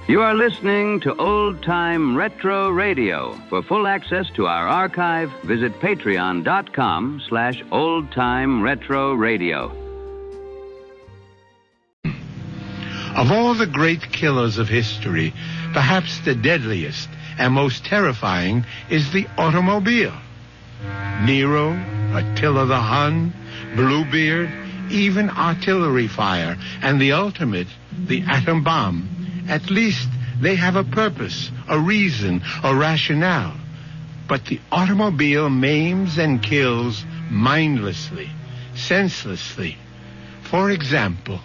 You are listening to Old Time Retro Radio. For full access to our archive, visit patreon.com/Old Time Retro Radio. Of all the great killers of history, perhaps the deadliest and most terrifying is the automobile. Nero, Attila the Hun, Bluebeard, even artillery fire, and the ultimate, the atom bomb. At least they have a purpose, a reason, a rationale. But the automobile maims and kills mindlessly, senselessly. For example...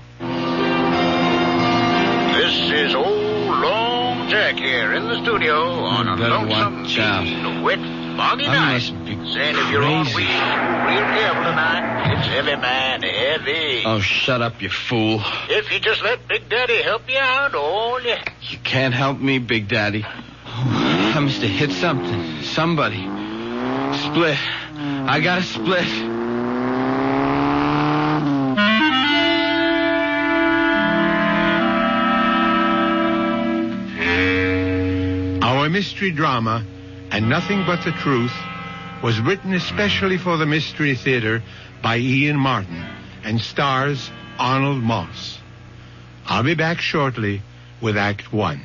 This is old Long Jack here in the studio on a lonesome, wet, foggy night. Saying if you're on wheels, real careful tonight. It's heavy, man, heavy. Oh, shut up, you fool. If you just let Big Daddy help you out, all you... You can't help me, Big Daddy. I must have hit something. Somebody. Split. I got a split. Our mystery drama, And Nothing But the Truth, was written especially for the Mystery Theater by Ian Martin and stars Arnold Moss. I'll be back shortly with Act One.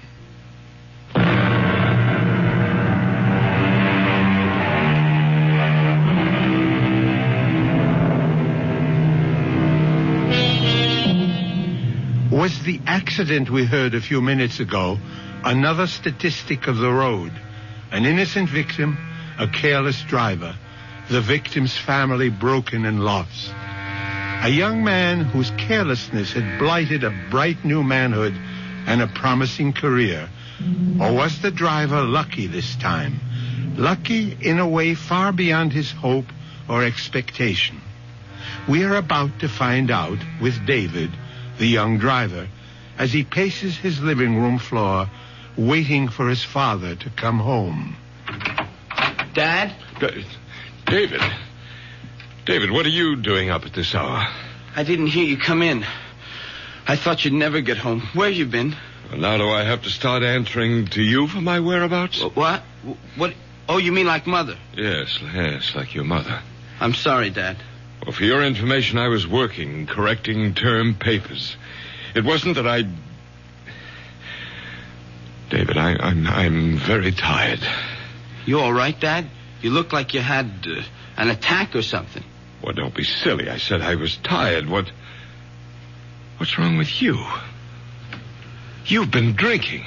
Was the accident we heard a few minutes ago another statistic of the road? An innocent victim, a careless driver, the victim's family broken and lost. A young man whose carelessness had blighted a bright new manhood and a promising career. Or was the driver lucky this time? Lucky in a way far beyond his hope or expectation. We are about to find out with David, the young driver, as he paces his living room floor, waiting for his father to come home. Dad? David, what are you doing up at this hour? I didn't hear you come in. I thought you'd never get home. Where you been? Well, now do I have to start answering to you for my whereabouts? What? What? Oh, you mean like Mother? Yes, like your mother. I'm sorry, Dad. Well, for your information, I was working, correcting term papers. It wasn't that I... David, I'm very tired. You all right, Dad? You look like you had an attack or something. Well, don't be silly. I said I was tired. What's wrong with you? You've been drinking.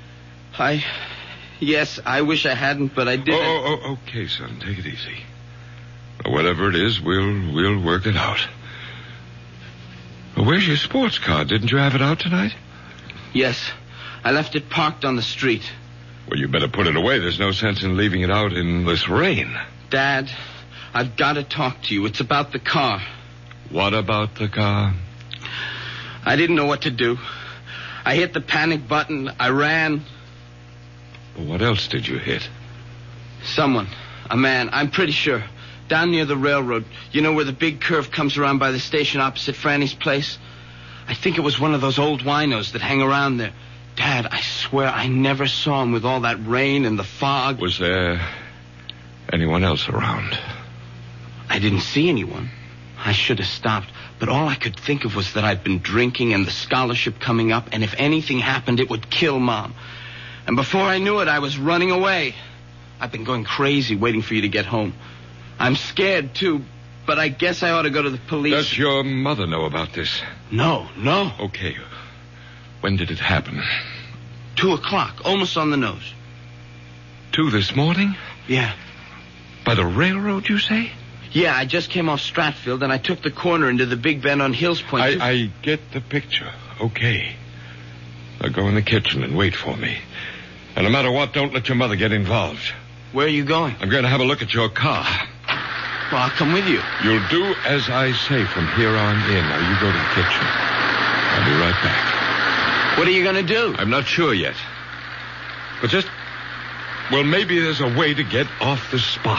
Yes, I wish I hadn't, but I did. Oh, okay, son. Take it easy. Whatever it is, we'll work it out. Well, where's your sports car? Didn't you have it out tonight? Yes. I left it parked on the street. Well, you better put it away. There's no sense in leaving it out in this rain. Dad, I've got to talk to you. It's about the car. What about the car? I didn't know what to do. I hit the panic button. I ran. Well, what else did you hit? Someone. A man. I'm pretty sure. Down near the railroad. You know where the big curve comes around by the station opposite Franny's place? I think it was one of those old winos that hang around there. Dad, I swear I never saw him with all that rain and the fog. Was there anyone else around? I didn't see anyone. I should have stopped. But all I could think of was that I'd been drinking and the scholarship coming up, and if anything happened, it would kill Mom. And before I knew it, I was running away. I've been going crazy waiting for you to get home. I'm scared, too, but I guess I ought to go to the police. Does your mother know about this? No. Okay. When did it happen? 2:00, almost on the nose. 2 this morning? Yeah. By the railroad, you say? Yeah, I just came off Stratfield, and I took the corner into the big bend on Hills Point. I get the picture. Okay. Now go in the kitchen and wait for me. And no matter what, don't let your mother get involved. Where are you going? I'm going to have a look at your car. Well, I'll come with you. You'll do as I say from here on in. Now, you go to the kitchen. I'll be right back. What are you going to do? I'm not sure yet. But well, maybe there's a way to get off the spot.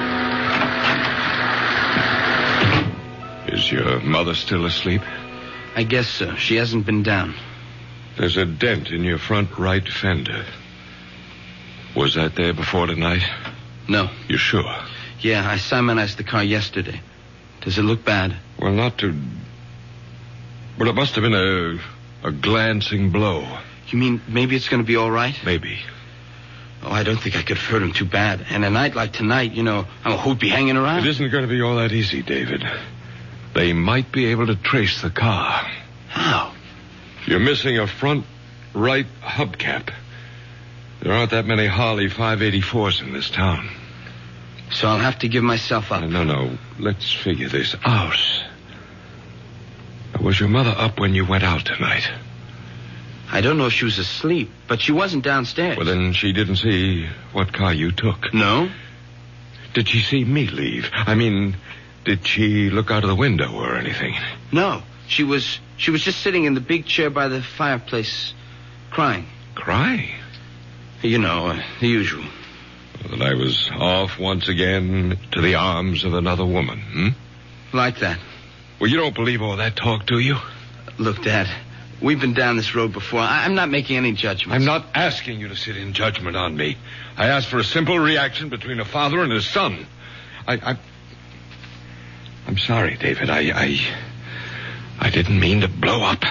Is your mother still asleep? I guess so. She hasn't been down. There's a dent in your front right fender. Was that there before tonight? No. You sure? Yeah, I Simonized the car yesterday. Does it look bad? Well, not to... Well, it must have been a glancing blow. You mean maybe it's going to be all right? Maybe. Oh, I don't think I could have hurt him too bad. And a night like tonight, who'd be hanging around? It isn't going to be all that easy, David. They might be able to trace the car. How? You're missing a front right hubcap. There aren't that many Harley 584s in this town. So I'll have to give myself up. No. Let's figure this out. Was your mother up when you went out tonight? I don't know if she was asleep, but she wasn't downstairs. Well, then she didn't see what car you took. No? Did she see me leave? I mean, did she look out of the window or anything? No. She was just sitting in the big chair by the fireplace, crying. Crying? The usual. Well, that I was off once again to the arms of another woman, Like that. Well, you don't believe all that talk, do you? Look, Dad, we've been down this road before. I'm not making any judgments. I'm not asking you to sit in judgment on me. I asked for a simple reaction between a father and his son. I'm sorry, David. I didn't mean to blow up.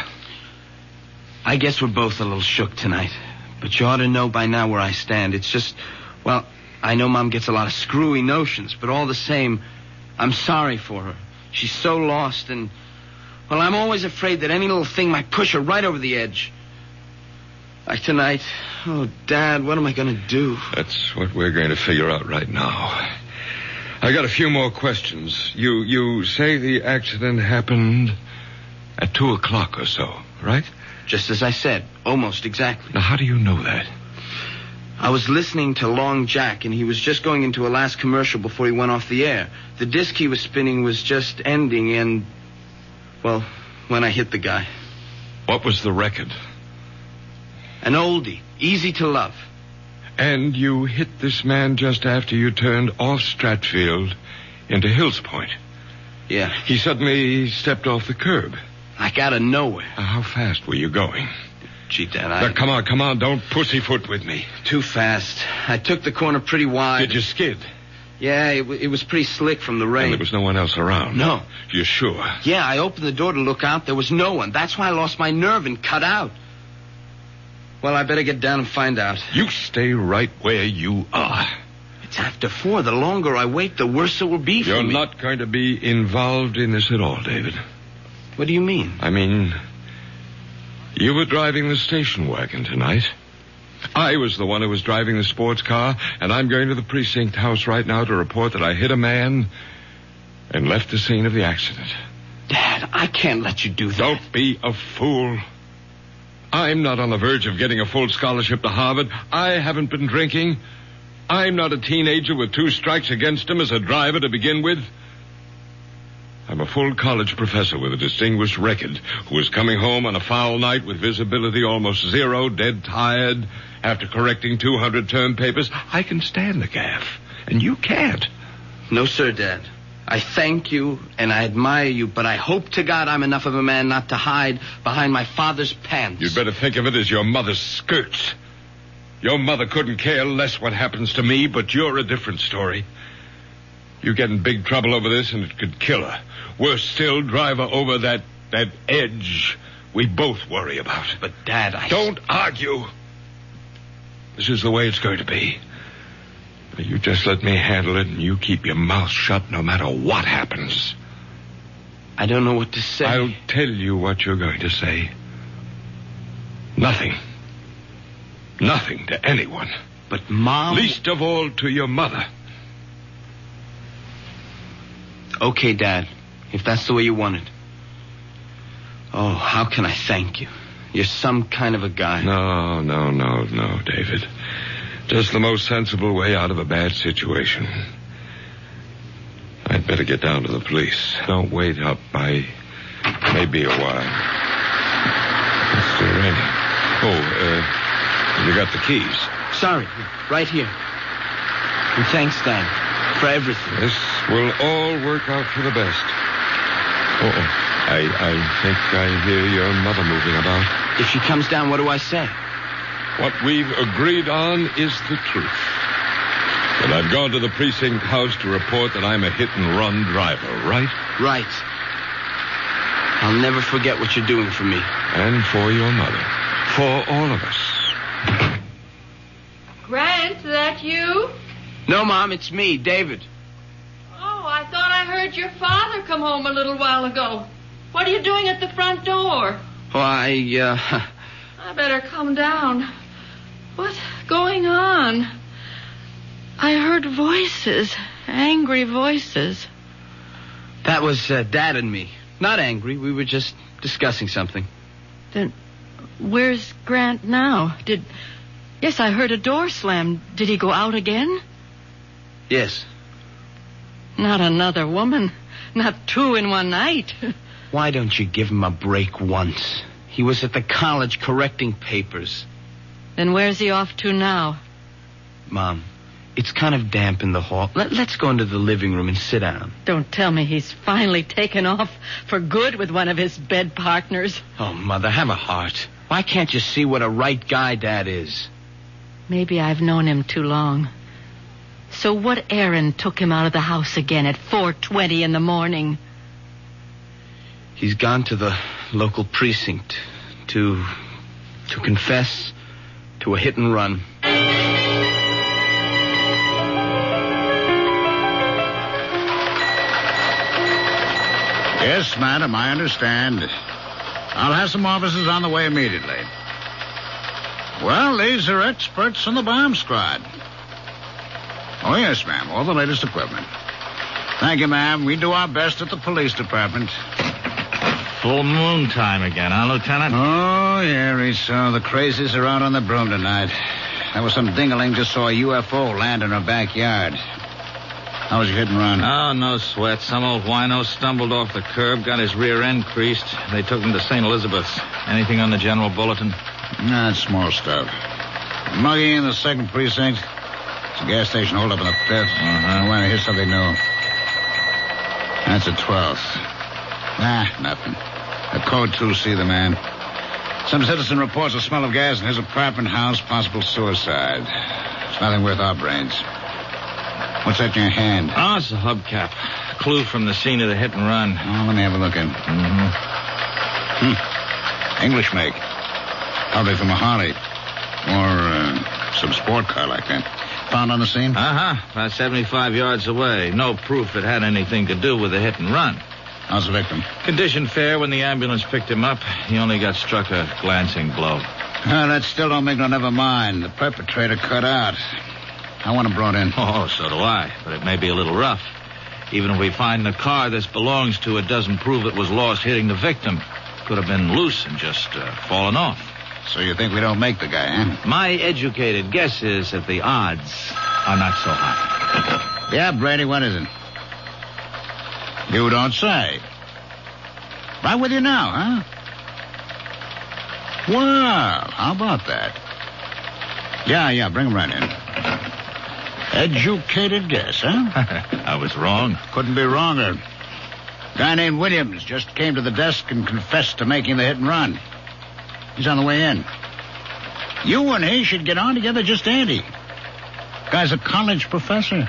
I guess we're both a little shook tonight. But you ought to know by now where I stand. It's just, well, I know Mom gets a lot of screwy notions, but all the same, I'm sorry for her. She's so lost, and, well, I'm always afraid that any little thing might push her right over the edge. Like tonight. Oh, Dad, what am I going to do? That's what we're going to figure out right now. I got a few more questions. You say the accident happened at 2 o'clock or so, right? Just as I said, almost exactly. Now, how do you know that? I was listening to Long Jack, and he was just going into a last commercial before he went off the air. The disc he was spinning was just ending, and, well, when I hit the guy. What was the record? An oldie, Easy to Love. And you hit this man just after you turned off Stratfield into Hills Point. Yeah. He suddenly stepped off the curb. Like out of nowhere. How fast were you going? Gee, Dad, Now, come on, don't pussyfoot with me. Too fast. I took the corner pretty wide. Did you skid? Yeah, it was pretty slick from the rain. And there was no one else around? No. You're sure? Yeah, I opened the door to look out. There was no one. That's why I lost my nerve and cut out. Well, I better get down and find out. You stay right where you are. It's after 4. The longer I wait, the worse it will be for me. You're not going to be involved in this at all, David. What do you mean? I mean, you were driving the station wagon tonight. I was the one who was driving the sports car, and I'm going to the precinct house right now to report that I hit a man and left the scene of the accident. Dad, I can't let you do that. Don't be a fool. I'm not on the verge of getting a full scholarship to Harvard. I haven't been drinking. I'm not a teenager with 2 strikes against him as a driver to begin with. I'm a full college professor with a distinguished record who is coming home on a foul night with visibility almost zero, dead tired, after correcting 200 term papers. I can stand the gaff, and you can't. No, sir, Dad. I thank you, and I admire you, but I hope to God I'm enough of a man not to hide behind my father's pants. You'd better think of it as your mother's skirts. Your mother couldn't care less what happens to me, but you're a different story. You get in big trouble over this, and it could kill her. Worse still, drive her over that edge we both worry about. But, Dad, Don't argue. This is the way it's going to be. You just let me handle it, and you keep your mouth shut no matter what happens. I don't know what to say. I'll tell you what you're going to say. Nothing. Nothing to anyone. But, Mom... Least of all to your mother. Okay, Dad, if that's the way you want it. Oh, how can I thank you? You're some kind of a guy. No, David. Just the most sensible way out of a bad situation. I'd better get down to the police. Don't wait up. I may be a while. It's still raining. You got the keys. Sorry, right here. And thanks, Dad, for everything. This will all work out for the best. I think I hear your mother moving about. If she comes down, what do I say? What we've agreed on is the truth. And I've gone to the precinct house to report that I'm a hit-and-run driver, right? Right. I'll never forget what you're doing for me. And for your mother. For all of us. Grant, is that you? No, Mom, it's me, David. Oh, I thought I heard your father come home a little while ago. What are you doing at the front door? Oh, I better come down. What's going on? I heard voices, angry voices. That was Dad and me. Not angry. We were just discussing something. Then where's Grant now? Yes, I heard a door slam. Did he go out again? Yes. Not another woman. Not two in one night. Why don't you give him a break once? He was at the college correcting papers. Then where's he off to now? Mom, it's kind of damp in the hall. Let's go into the living room and sit down. Don't tell me he's finally taken off for good with one of his bed partners. Oh, Mother, have a heart. Why can't you see what a right guy Dad is? Maybe I've known him too long. So what errand took him out of the house again at 4:20 in the morning? He's gone to the local precinct to confess to a hit and run. Yes, madam, I understand. I'll have some officers on the way immediately. Well, these are experts in the bomb squad. Oh, yes, ma'am. All the latest equipment. Thank you, ma'am. We do our best at the police department. Full moon time again, huh, Lieutenant? Oh, yeah, Riso. The crazies are out on the broom tonight. There was some dingaling just saw a UFO land in her backyard. How was your hit and run? Oh, no sweat. Some old wino stumbled off the curb, got his rear end creased. They took him to St. Elizabeth's. Anything on the general bulletin? Nah, it's small stuff. Muggy in the 2nd precinct. It's a gas station hold up in the 5th. I want to hear something new. That's a 12th. Nothing. A code 2C, the man. Some citizen reports a smell of gas in his apartment house, possible suicide. It's nothing worth our brains. What's that in your hand? Oh, it's a hubcap. A clue from the scene of the hit and run. Oh, let me have a look in. English make. Probably from a Harley. Or some sport car like that. Found on the scene? About 75 yards away. No proof it had anything to do with the hit and run. How's the victim? Condition fair. When the ambulance picked him up, he only got struck a glancing blow. That still don't make no never mind. The perpetrator cut out. I want him brought in. Oh, so do I. But it may be a little rough. Even if we find the car this belongs to, it doesn't prove it was lost hitting the victim. Could have been loose and just fallen off. So you think we don't make the guy, huh? My educated guess is that the odds are not so high. Yeah, Brady, what is it? You don't say. Right with you now, huh? Well, how about that? Yeah, bring him right in. Educated guess, huh? I was wrong. Couldn't be wronger. Guy named Williams just came to the desk and confessed to making the hit and run. He's on the way in. You and he should get on together just dandy. Guy's a college professor.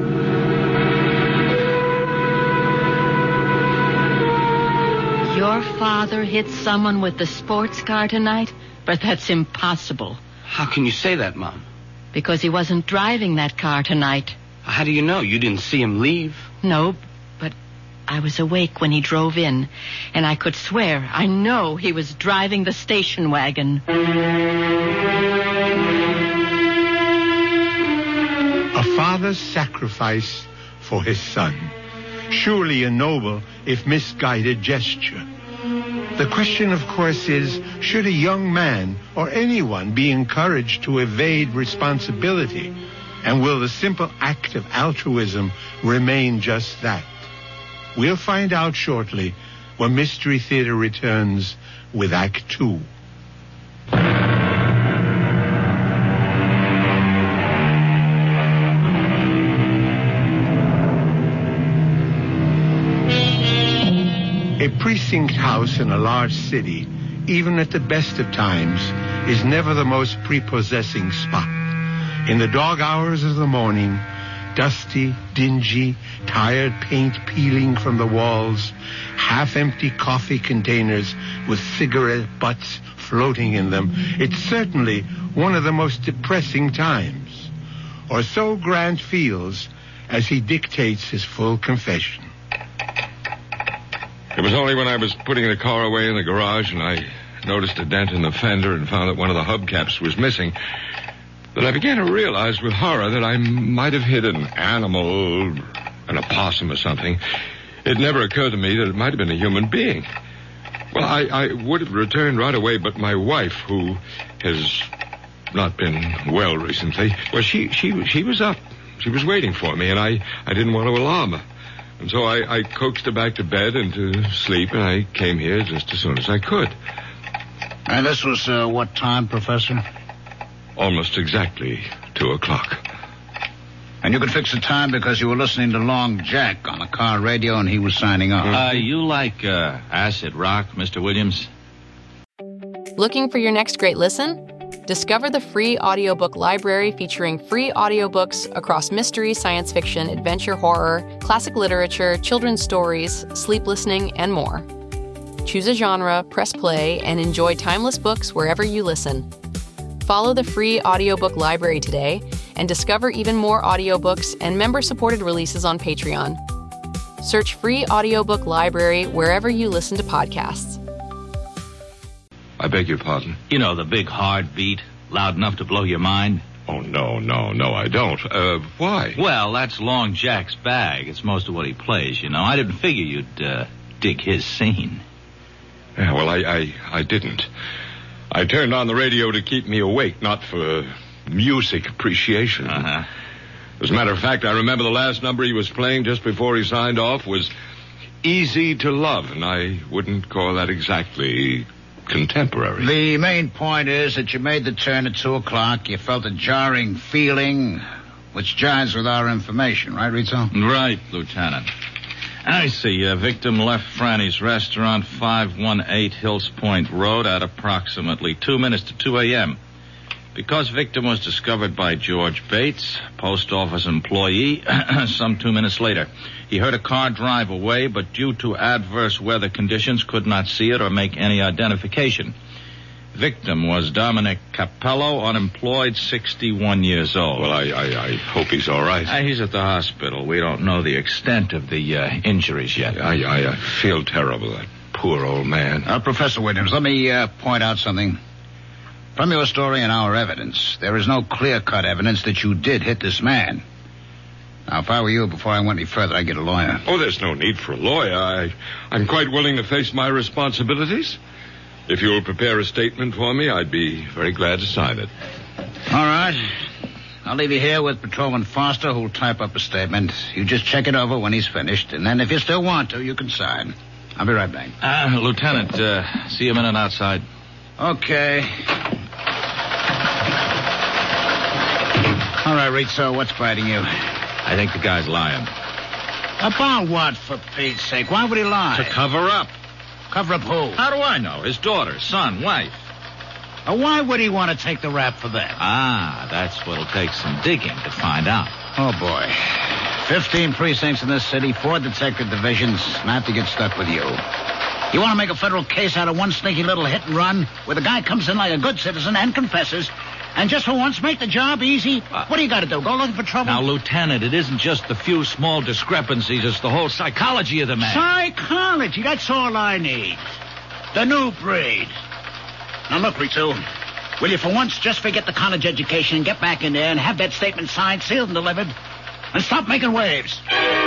Your father hit someone with the sports car tonight? But that's impossible. How can you say that, Mom? Because he wasn't driving that car tonight. How do you know? You didn't see him leave? No, but I was awake when he drove in, and I could swear, I know he was driving the station wagon. A father's sacrifice for his son. Surely a noble, if misguided, gesture. The question, of course, is, should a young man or anyone be encouraged to evade responsibility? And will the simple act of altruism remain just that? We'll find out shortly when Mystery Theater returns with Act 2. A precinct house in a large city, even at the best of times, is never the most prepossessing spot. In the dog hours of the morning, dusty, dingy, tired paint peeling from the walls, half-empty coffee containers with cigarette butts floating in them, it's certainly one of the most depressing times. Or so Grant feels as he dictates his full confession. It was only when I was putting the car away in the garage and I noticed a dent in the fender and found that one of the hubcaps was missing that I began to realize with horror that I might have hit an animal, an opossum or something. It never occurred to me that it might have been a human being. Well, I would have returned right away, but my wife, who has not been well recently, well, she was up. She was waiting for me, and I didn't want to alarm her. And so I coaxed her back to bed and to sleep, and I came here just as soon as I could. And this was what time, Professor? Almost exactly 2:00. And you could fix the time because you were listening to Long Jack on the car radio and he was signing off. You like acid rock, Mr. Williams? Looking for your next great listen? Discover the free audiobook library featuring free audiobooks across mystery, science fiction, adventure, horror, classic literature, children's stories, sleep listening, and more. Choose a genre, press play, and enjoy timeless books wherever you listen. Follow the free audiobook library today and discover even more audiobooks and member-supported releases on Patreon. Search Free Audiobook Library wherever you listen to podcasts. I beg your pardon? You know, the big hard beat, loud enough to blow your mind? Oh, no, I don't. Why? Well, that's Long Jack's bag. It's most of what he plays, you know. I didn't figure you'd dig his scene. Yeah, well, I didn't. I turned on the radio to keep me awake, not for music appreciation. Uh-huh. As a matter of fact, I remember the last number he was playing just before he signed off was Easy to Love, and I wouldn't call that exactly contemporary. The main point is that you made the turn at 2:00. You felt a jarring feeling, which jives with our information, right, Rizzo? Right, Lieutenant. I see. Victim left Franny's restaurant, 518 Hills Point Road, at approximately 2 minutes to 2 a.m. Because victim was discovered by George Bates, post office employee, some 2 minutes later. He heard a car drive away, but due to adverse weather conditions, could not see it or make any identification. Victim was Dominic Capello, unemployed, 61 years old. Well, I hope he's all right. He's at the hospital. We don't know the extent of the injuries yet. I feel terrible, that poor old man. Professor Williams, let me point out something. From your story and our evidence, there is no clear-cut evidence that you did hit this man. Now, if I were you, before I went any further, I'd get a lawyer. Oh, there's no need for a lawyer. I'm quite willing to face my responsibilities. If you'll prepare a statement for me, I'd be very glad to sign it. All right. I'll leave you here with Patrolman Foster, who'll type up a statement. You just check it over when he's finished, and then if you still want to, you can sign. I'll be right back. Lieutenant, see you a minute outside. Okay. All right, Rizzo, what's biting you? I think the guy's lying. About what, for Pete's sake? Why would he lie? To cover up. Cover up who? How do I know? His daughter, son, wife. Why would he want to take the rap for that? That's what'll take some digging to find out. Oh, boy. 15 precincts in this city, 4 detective divisions, and I have to get stuck with you. You want to make a federal case out of one sneaky little hit and run where the guy comes in like a good citizen and confesses, and just for once make the job easy? What do you got to do? Go looking for trouble? Now, Lieutenant, it isn't just the few small discrepancies. It's the whole psychology of the man. Psychology? That's all I need. The new breed. Now, look, Rizzo, will you for once just forget the college education and get back in there and have that statement signed, sealed, and delivered, and stop making waves?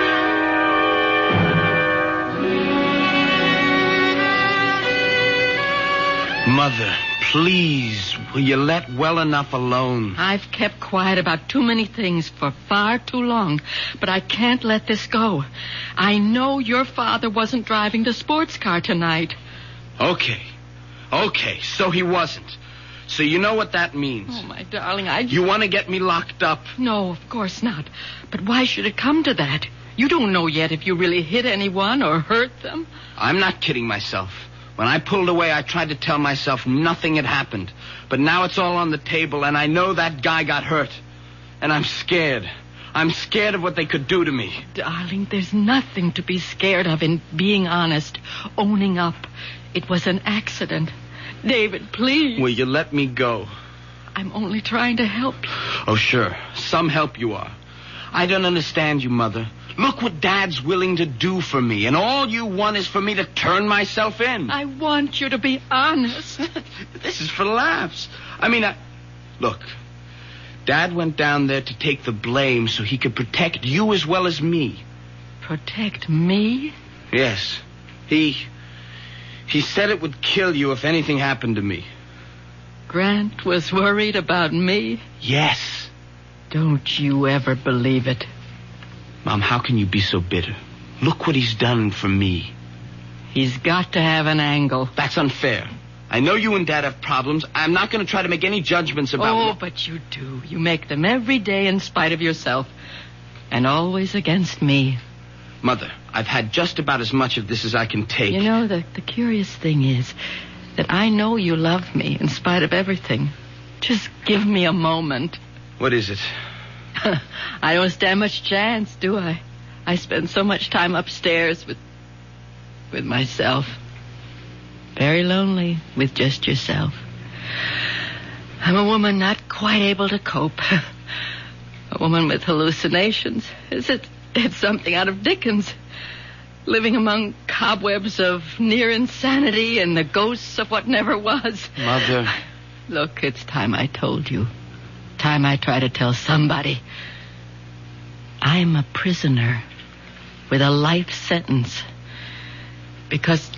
Mother, please, will you let well enough alone? I've kept quiet about too many things for far too long, but I can't let this go. I know your father wasn't driving the sports car tonight. Okay, so he wasn't. So you know what that means. Oh, my darling, You want to get me locked up? No, of course not. But why should it come to that? You don't know yet if you really hit anyone or hurt them. I'm not kidding myself. When I pulled away, I tried to tell myself nothing had happened. But now it's all on the table, and I know that guy got hurt. And I'm scared. I'm scared of what they could do to me. Darling, there's nothing to be scared of in being honest, owning up. It was an accident. David, please. Will you let me go? I'm only trying to help you. Oh, sure. Some help you are. I don't understand you, Mother. Look what Dad's willing to do for me, and all you want is for me to turn myself in. I want you to be honest. This is for laughs. Look, Dad went down there to take the blame so he could protect you as well as me. Protect me? Yes. He said it would kill you if anything happened to me. Grant was worried about me? Yes. Don't you ever believe it. Mom, how can you be so bitter? Look what he's done for me. He's got to have an angle. That's unfair. I know you and Dad have problems. I'm not going to try to make any judgments about... But you do. You make them every day in spite of yourself. And always against me. Mother, I've had just about as much of this as I can take. You know, the curious thing is that I know you love me in spite of everything. Just give me a moment. What is it? I don't stand much chance, do I? I spend so much time upstairs with myself. Very lonely with just yourself. I'm a woman not quite able to cope. A woman with hallucinations. It's something out of Dickens. Living among cobwebs of near insanity and the ghosts of what never was. Mother. Look, it's time I told you. Time I try to tell somebody. I'm a prisoner with a life sentence because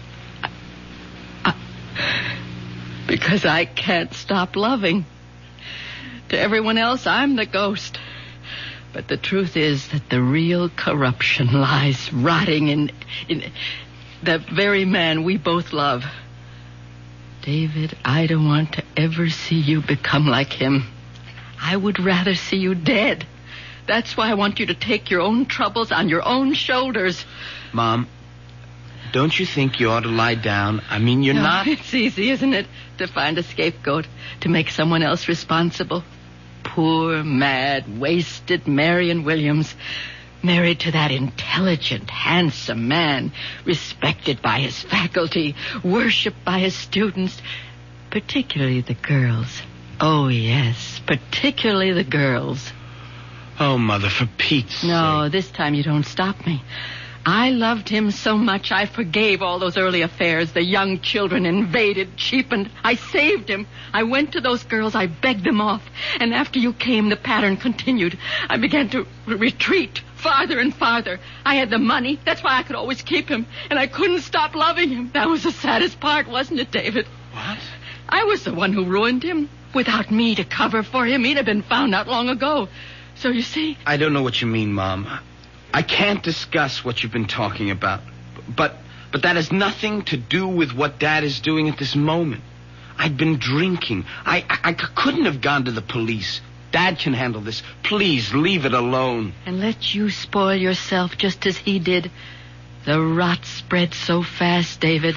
I can't stop loving. To everyone else, I'm the ghost. But the truth is that the real corruption lies rotting in the very man we both love. David, I don't want to ever see you become like him. I would rather see you dead. That's why I want you to take your own troubles on your own shoulders. Mom, don't you think you ought to lie down? You're not... It's easy, isn't it, to find a scapegoat, to make someone else responsible. Poor, mad, wasted Marion Williams, married to that intelligent, handsome man, respected by his faculty, worshipped by his students, particularly the girls. Oh, yes, particularly the girls. Oh, Mother, for Pete's sake. No, this time you don't stop me. I loved him so much I forgave all those early affairs. The young children invaded, cheapened. I saved him. I went to those girls. I begged them off. And after you came, the pattern continued. I began to retreat farther and farther. I had the money. That's why I could always keep him. And I couldn't stop loving him. That was the saddest part, wasn't it, David? What? I was the one who ruined him. Without me to cover for him, he'd have been found out long ago. So you see... I don't know what you mean, Mom. I can't discuss what you've been talking about. But that has nothing to do with what Dad is doing at this moment. I'd been drinking. I couldn't have gone to the police. Dad can handle this. Please, leave it alone. And let you spoil yourself just as he did. The rot spread so fast, David.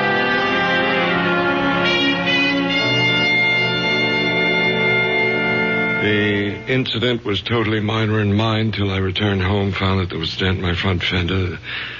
The incident was totally minor in mine till I returned home, found that there was a dent in my front fender.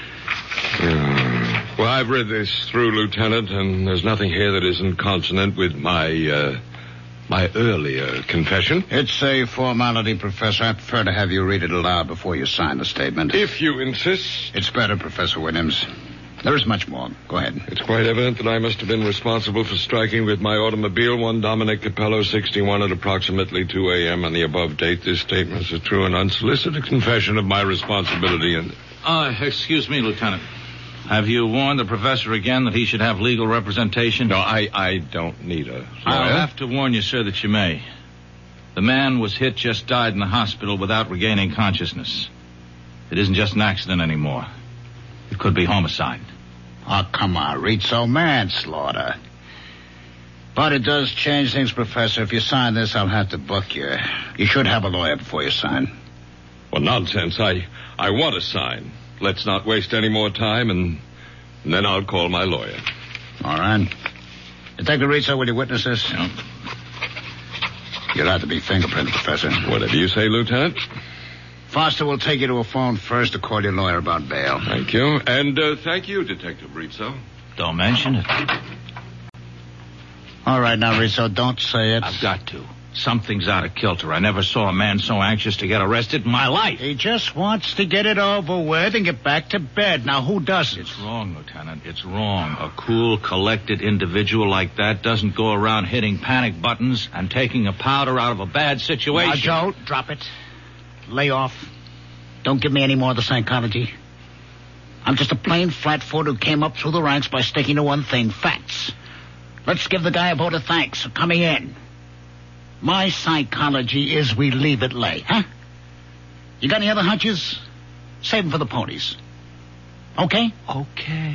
Well, I've read this through, Lieutenant, and there's nothing here that isn't consonant with my earlier confession. It's a formality, Professor. I prefer to have you read it aloud before you sign the statement. If you insist. It's better, Professor Williams. There is much more. Go ahead. It's quite evident that I must have been responsible for striking with my automobile one Dominic Capello, 61, at approximately 2 a.m. on the above date. This statement is a true and unsolicited confession of my responsibility and... Excuse me, Lieutenant. Have you warned the professor again that he should have legal representation? No, I don't need a lawyer. I'll have to warn you, sir, that you may. The man was hit, just died in the hospital without regaining consciousness. It isn't just an accident anymore. It could be homicide. Oh, come on, Rizzo, manslaughter. But it does change things, Professor. If you sign this, I'll have to book you. You should have a lawyer before you sign. Well, nonsense. I want a sign. Let's not waste any more time, and then I'll call my lawyer. All right. Detective Rizzo, will you witness this? Yeah. You'll have to be fingerprinted, Professor. Whatever you say, Lieutenant. Foster will take you to a phone first to call your lawyer about bail. Thank you. And thank you, Detective Rizzo. Don't mention it. All right, now, Rizzo, don't say it. I've got to. Something's out of kilter. I never saw a man so anxious to get arrested in my life. He just wants to get it over with and get back to bed. Now, who doesn't? It's wrong, Lieutenant. It's wrong. A cool, collected individual like that doesn't go around hitting panic buttons and taking a powder out of a bad situation. Now, Joe, drop it. Lay off. Don't give me any more of the psychology. I'm just a plain flatfoot who came up through the ranks by sticking to one thing, facts. Let's give the guy a vote of thanks for coming in. My psychology is we leave it lay, huh? You got any other hunches? Save them for the ponies. Okay? Okay.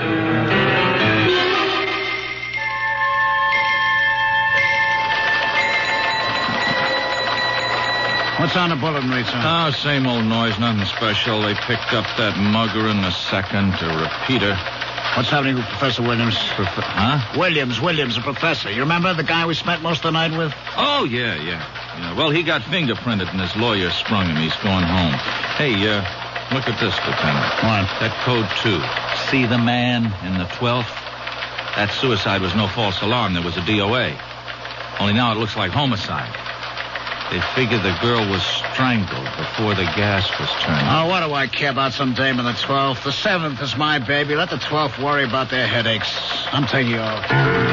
What's on the bulletin, Rizzo? Oh, same old noise, nothing special. They picked up that mugger in the second, a repeater. What's happening with Professor Williams? Huh? Williams, the professor. You remember the guy we spent most of the night with? Oh, yeah. Well, he got fingerprinted and his lawyer sprung him. He's going home. Hey, look at this, Lieutenant. What? That code 2. See the man in the 12th? That suicide was no false alarm. There was a DOA. Only now it looks like homicide. They figure the girl was strangled before the gas was turned. Oh, what do I care about some dame in the 12th? The 7th is my baby. Let the 12th worry about their headaches. I'm taking you off.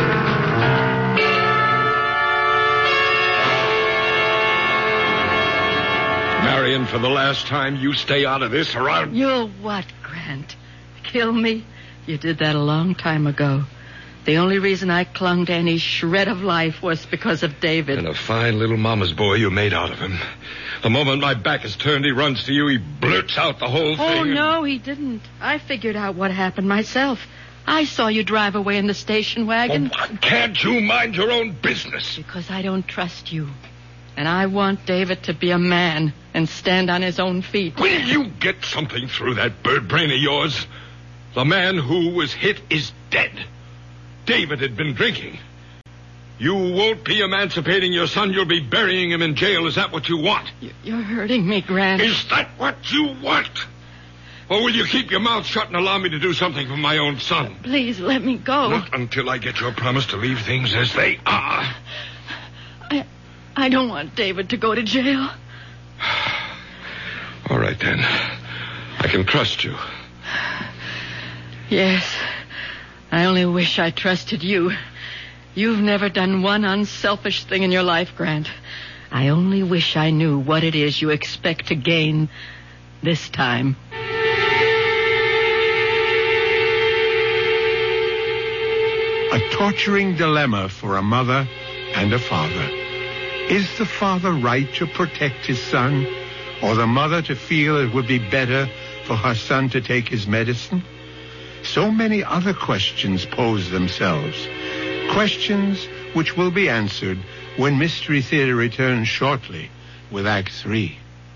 Marion, for the last time, you stay out of this or I'll... You'll what, Grant? Kill me? You did that a long time ago. The only reason I clung to any shred of life was because of David. And a fine little mama's boy you made out of him. The moment my back is turned, he runs to you, he blurts out the whole thing. Oh, no, he didn't. I figured out what happened myself. I saw you drive away in the station wagon. Why can't you mind your own business? Because I don't trust you. And I want David to be a man and stand on his own feet. Will you get something through that bird brain of yours? The man who was hit is dead. David had been drinking. You won't be emancipating your son. You'll be burying him in jail. Is that what you want? You're hurting me, Grant. Is that what you want? Or will you keep your mouth shut and allow me to do something for my own son? Please, let me go. Not until I get your promise to leave things as they are. I don't want David to go to jail. All right, then. I can trust you. Yes. I only wish I trusted you. You've never done one unselfish thing in your life, Grant. I only wish I knew what it is you expect to gain this time. A torturing dilemma for a mother and a father. Is the father right to protect his son, or the mother to feel it would be better for her son to take his medicine? So many other questions pose themselves. Questions which will be answered when Mystery Theater returns shortly with Act 3.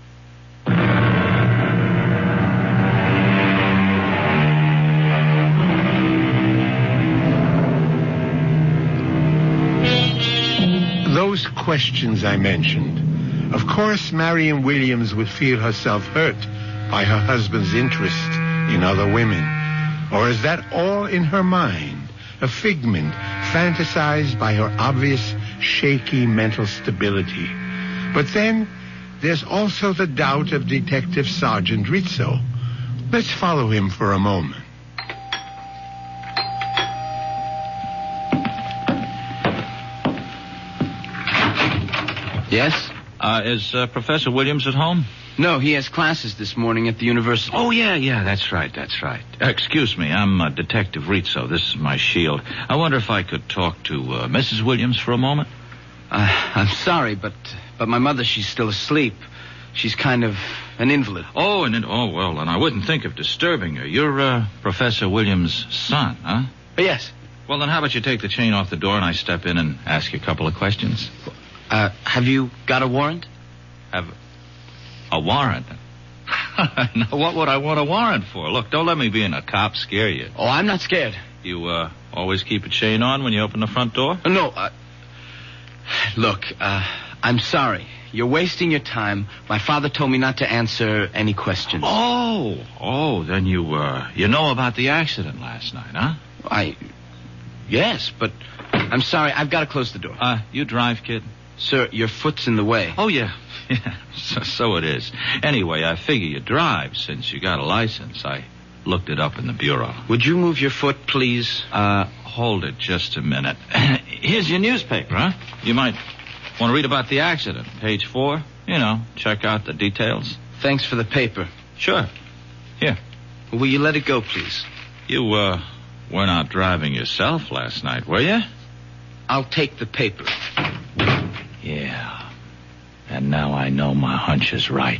Those questions I mentioned. Of course, Marion Williams would feel herself hurt by her husband's interest in other women. Or is that all in her mind, a figment fantasized by her obvious, shaky mental stability? But then, there's also the doubt of Detective Sergeant Rizzo. Let's follow him for a moment. Yes? Is Professor Williams at home? No, he has classes this morning at the university. Oh, yeah, that's right. Excuse me, I'm Detective Rizzo. This is my shield. I wonder if I could talk to Mrs. Williams for a moment? I'm sorry, but my mother, she's still asleep. She's kind of an invalid. Oh, well, and I wouldn't think of disturbing her. You're Professor Williams' son, huh? Yes. Well, then how about you take the chain off the door and I step in and ask you a couple of questions? Have you got a warrant? A warrant? Now, what would I want a warrant for? Look, don't let me being a cop scare you. Oh, I'm not scared. You, always keep a chain on when you open the front door? No, look, I'm sorry. You're wasting your time. My father told me not to answer any questions. Oh, then you know about the accident last night, huh? Yes, but I'm sorry. I've got to close the door. You drive, kid? Sir, your foot's in the way. Oh, yeah. Yeah, so it is. Anyway, I figure you drive since you got a license. I looked it up in the bureau. Would you move your foot, please? Hold it just a minute. Here's your newspaper, huh? You might want to read about the accident. Page 4. You know, check out the details. Thanks for the paper. Sure. Here. Will you let it go, please? You, were not driving yourself last night, were you? I'll take the paper. Yeah. And now I know my hunch is right.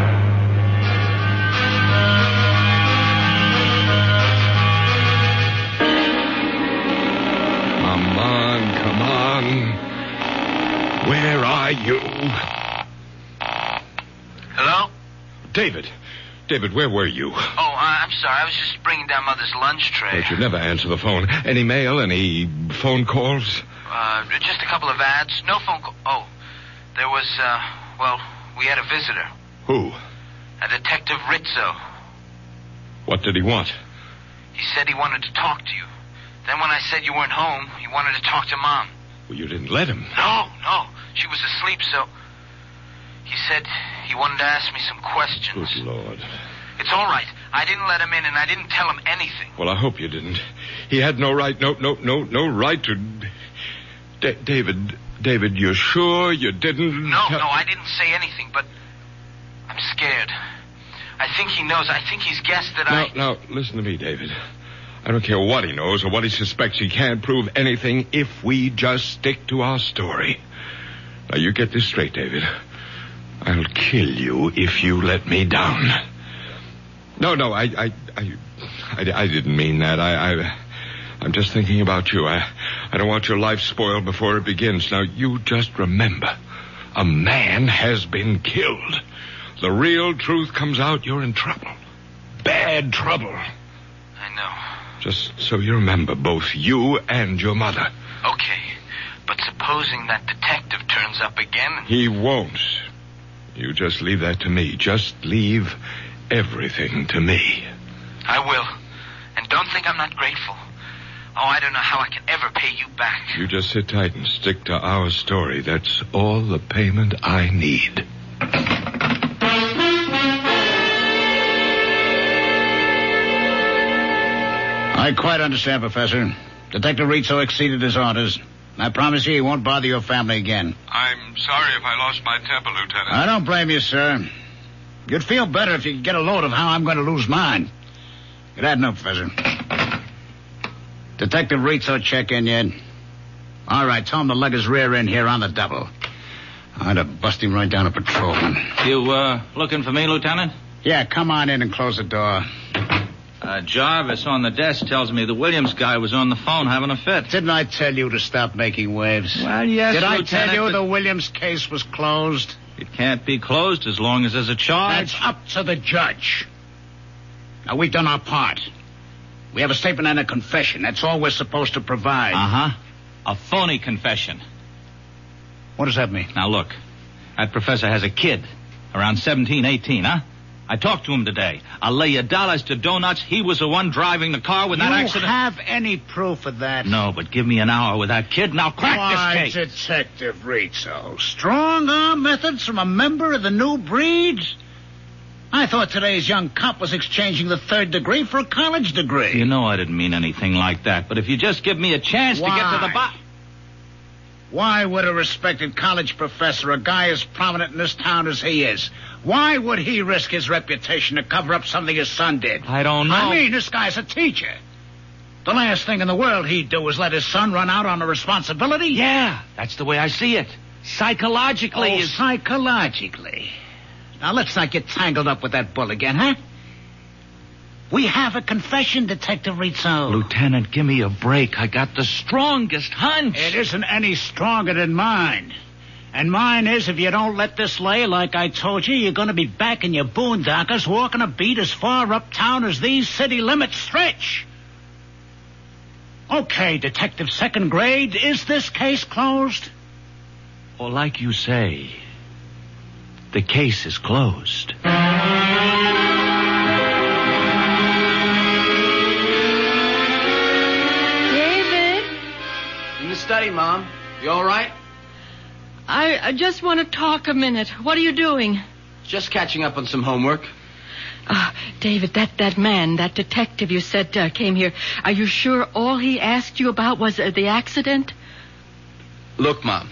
Come on. Where are you? Hello? David, where were you? Oh, I'm sorry. I was just bringing down Mother's lunch tray. But you never answer the phone. Any mail? Any phone calls? Just a couple of ads. No phone call. Oh, there was, we had a visitor. Who? A Detective Rizzo. What did he want? He said he wanted to talk to you. Then when I said you weren't home, he wanted to talk to Mom. Well, you didn't let him. No. She was asleep, so... He said he wanted to ask me some questions. Good Lord. It's all right. I didn't let him in, and I didn't tell him anything. Well, I hope you didn't. He had no right, no right to... David, you're sure you didn't... No, I didn't say anything, but I'm scared. I think he knows. I think he's guessed that Now, listen to me, David. I don't care what he knows or what he suspects. He can't prove anything if we just stick to our story. Now, you get this straight, David. I'll kill you if you let me down. No, I didn't mean that. I'm just thinking about you. I don't want your life spoiled before it begins. Now, you just remember, a man has been killed. The real truth comes out, you're in trouble. Bad trouble. I know. Just so you remember, both you and your mother. Okay, but supposing that detective turns up again... He won't. You just leave that to me. Just leave everything to me. I will. And don't think I'm not grateful. Oh, I don't know how I can ever pay you back. You just sit tight and stick to our story. That's all the payment I need. I quite understand, Professor. Detective Rizzo exceeded his orders. I promise you he won't bother your family again. I'm sorry if I lost my temper, Lieutenant. I don't blame you, sir. You'd feel better if you could get a load of how I'm going to lose mine. Get that note, Professor. Detective Rizzo check in yet? All right, tell him to lug his rear end here on the double. I'd have bust him right down a patrolman. You, looking for me, Lieutenant? Yeah, come on in and close the door. Jarvis on the desk tells me the Williams guy was on the phone having a fit. Didn't I tell you to stop making waves? Well, yes, Did Lieutenant, I tell you the Williams case was closed? It can't be closed as long as there's a charge. That's up to the judge. Now, we've done our part. We have a statement and a confession. That's all we're supposed to provide. Uh-huh. A phony confession. What does that mean? Now, look. That professor has a kid. Around 17, 18, huh? I talked to him today. I'll lay you dollars to donuts. He was the one driving the car when that accident... You have any proof of that? No, but give me an hour with that kid and I'll crack this case. Detective Rizzo. Strong-arm methods from a member of the new breed? I thought today's young cop was exchanging the third degree for a college degree. You know I didn't mean anything like that, but if you just give me a chance to get to the bottom... Why would a respected college professor, a guy as prominent in this town as he is, why would he risk his reputation to cover up something his son did? I don't know. I mean, this guy's a teacher. The last thing in the world he'd do is let his son run out on a responsibility. Yeah, that's the way I see it. Psychologically. Psychologically. Now, let's not get tangled up with that bull again, huh? We have a confession, Detective Rizzo. Lieutenant, give me a break. I got the strongest hunch. It isn't any stronger than mine. And mine is, if you don't let this lay like I told you, you're going to be back in your boondockers walking a beat as far uptown as these city limits stretch. Okay, Detective Second Grade, is this case closed? Well, like you say, the case is closed. David? In the study, Mom. You all right? I just want to talk a minute. What are you doing? Just catching up on some homework. David, that man, that detective you said came here, are you sure all he asked you about was the accident? Look, Mom,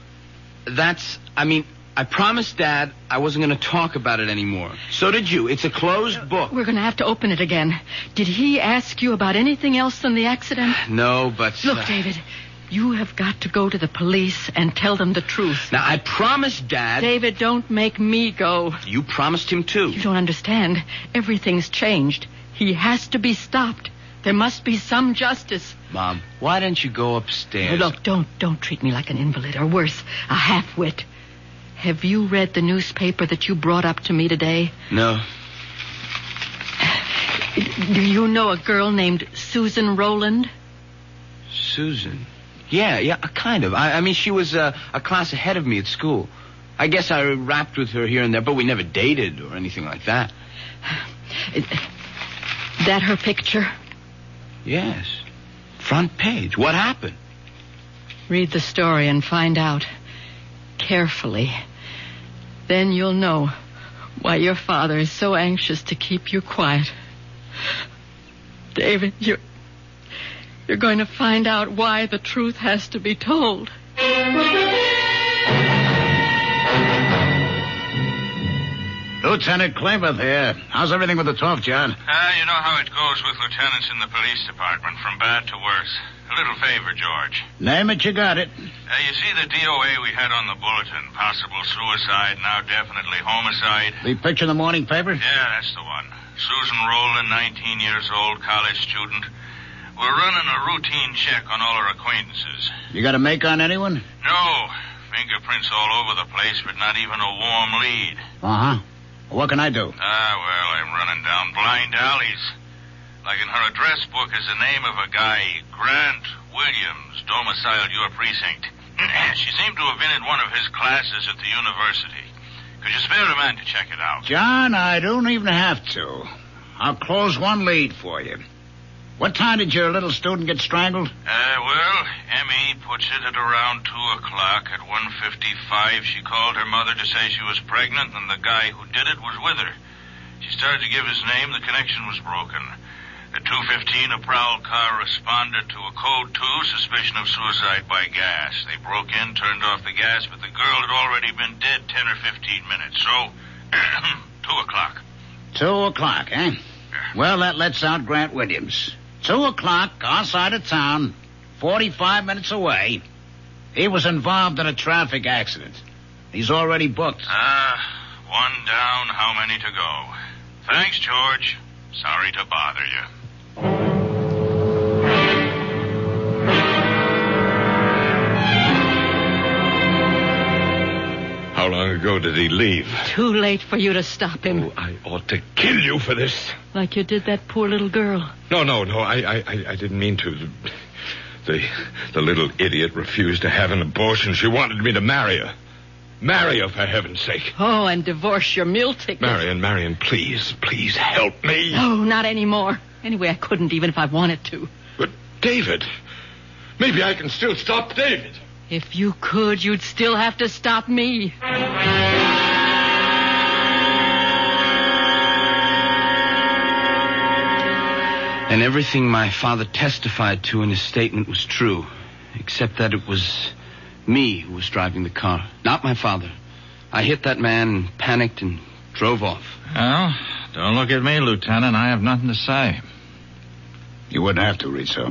I promised Dad I wasn't going to talk about it anymore. So did you. It's a closed book. We're going to have to open it again. Did he ask you about anything else than the accident? No, but... Look, David, you have got to go to the police and tell them the truth. Now, I promised Dad... David, don't make me go. You promised him, too. You don't understand. Everything's changed. He has to be stopped. There must be some justice. Mom, why don't you go upstairs? Look, don't treat me like an invalid, or worse, a half-wit. Have you read the newspaper that you brought up to me today? No. Do you know a girl named Susan Rowland? Susan? Yeah, kind of. I mean, she was a class ahead of me at school. I guess I rapped with her here and there, but we never dated or anything like that. That her picture? Yes. Front page. What happened? Read the story and find out. Carefully. Then you'll know why your father is so anxious to keep you quiet. David, you're going to find out why the truth has to be told. Lieutenant Klamath here. How's everything with the 12th, John? You know how it goes with lieutenants in the police department, from bad to worse. A little favor, George. Name it, you got it. You see the DOA we had on the bulletin? Possible suicide, now definitely homicide. The picture in the morning paper? Yeah, that's the one. Susan Rowland, 19 years old, college student. We're running a routine check on all our acquaintances. You got a make on anyone? No. Fingerprints all over the place, but not even a warm lead. Uh-huh. What can I do? Well, I'm running down blind alleys. Like in her address book is the name of a guy, Grant Williams, domiciled your precinct. She seemed to have been in one of his classes at the university. Could you spare a man to check it out? John, I don't even have to. I'll close one lead for you. What time did your little student get strangled? Emmy puts it at around 2 o'clock. At 1:55, she called her mother to say she was pregnant and the guy who did it was with her. She started to give his name. The connection was broken. At 2:15, a prowl car responded to a code 2, suspicion of suicide by gas. They broke in, turned off the gas, but the girl had already been dead 10 or 15 minutes. So, 2 o'clock. 2 o'clock, eh? Well, that lets out Grant Williams. 2 o'clock, our side of town, 45 minutes away. He was involved in a traffic accident. He's already booked. One down, how many to go? Thanks, George. Sorry to bother you. How long ago did he leave? Too late for you to stop him. Oh, I ought to kill you for this. Like you did that poor little girl. No. I didn't mean to. The little idiot refused to have an abortion. She wanted me to marry her. Marry her, for heaven's sake. Oh, and divorce your meal ticket. Marion, please help me. No, not anymore. Anyway, I couldn't even if I wanted to. But David, maybe I can still stop David. If you could, you'd still have to stop me. And everything my father testified to in his statement was true, except that it was me who was driving the car, not my father. I hit that man, panicked, and drove off. Well, don't look at me, Lieutenant. I have nothing to say. You wouldn't have to, Rizzo.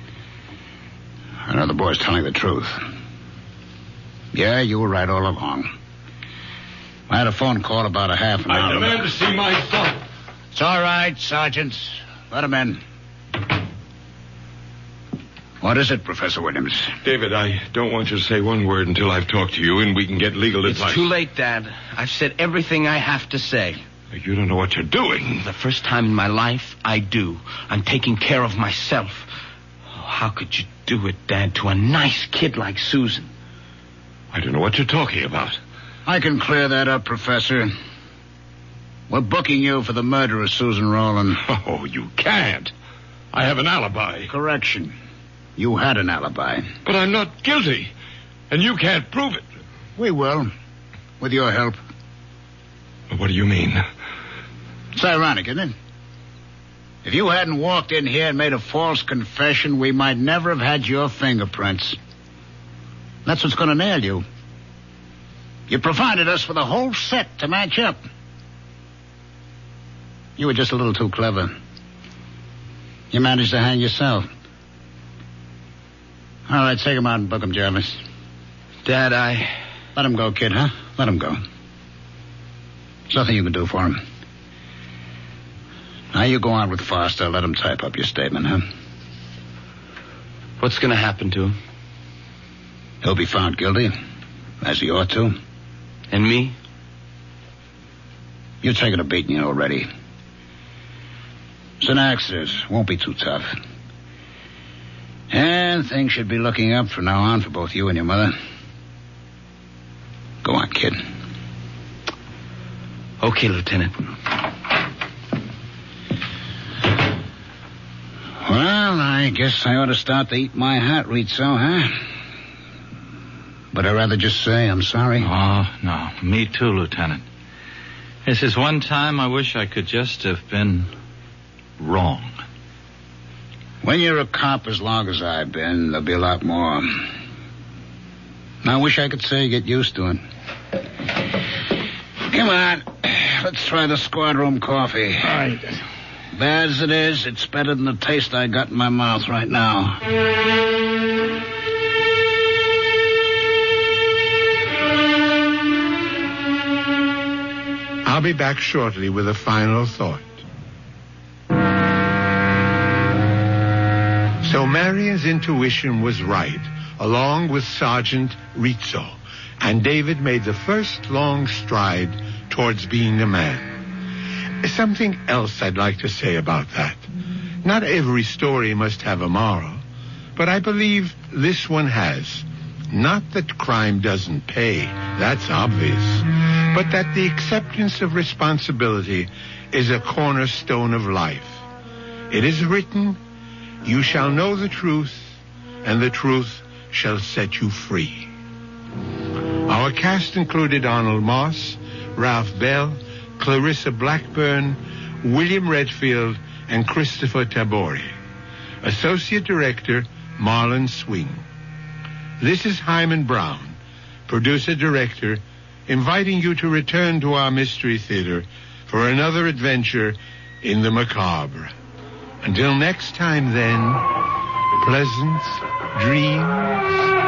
I know the boy's telling the truth. Yeah, you were right all along. I had a phone call about a half an hour. I demand to see my son. It's all right, Sergeant. Let him in. What is it, Professor Williams? David, I don't want you to say one word until I've talked to you and we can get legal advice. It's too late, Dad. I've said everything I have to say. You don't know what you're doing. The first time in my life, I do. I'm taking care of myself. Oh, how could you do it, Dad, to a nice kid like Susan? I don't know what you're talking about. I can clear that up, Professor. We're booking you for the murder of Susan Rowland. Oh, you can't. I have an alibi. Correction. You had an alibi. But I'm not guilty. And you can't prove it. We will. With your help. What do you mean? It's ironic, isn't it? If you hadn't walked in here and made a false confession, we might never have had your fingerprints. That's what's going to nail you. You provided us with a whole set to match up. You were just a little too clever. You managed to hang yourself. All right, take him out and book him, Jarvis. Dad, Let him go, kid, huh? Let him go. There's nothing you can do for him. Now you go on with Foster. Let him type up your statement, huh? What's going to happen to him? He'll be found guilty, as he ought to. And me? You're taking a beating already. It's an accident. Won't be too tough. And things should be looking up from now on for both you and your mother. Go on, kid. Okay, Lieutenant. Well, I guess I ought to start to eat my hat, Rizzo, huh? But I'd rather just say I'm sorry. Oh, no. Me too, Lieutenant. This is one time I wish I could just have been wrong. When you're a cop as long as I've been, there'll be a lot more. I wish I could say get used to it. Come on. Let's try the squad room coffee. All right. Bad as it is, it's better than the taste I got in my mouth right now. I'll be back shortly with a final thought. So Marion's intuition was right, along with Sergeant Rizzo, and David made the first long stride towards being a man. Something else I'd like to say about that. Not every story must have a moral, but I believe this one has. Not that crime doesn't pay, that's obvious, but that the acceptance of responsibility is a cornerstone of life. It is written, "You shall know the truth, and the truth shall set you free." Our cast included Arnold Moss, Ralph Bell, Clarissa Blackburn, William Redfield, and Christopher Tabori. Associate Director, Marlon Swing. This is Hyman Brown, Producer-Director, inviting you to return to our Mystery Theater for another adventure in the macabre. Until next time, then, pleasant dreams.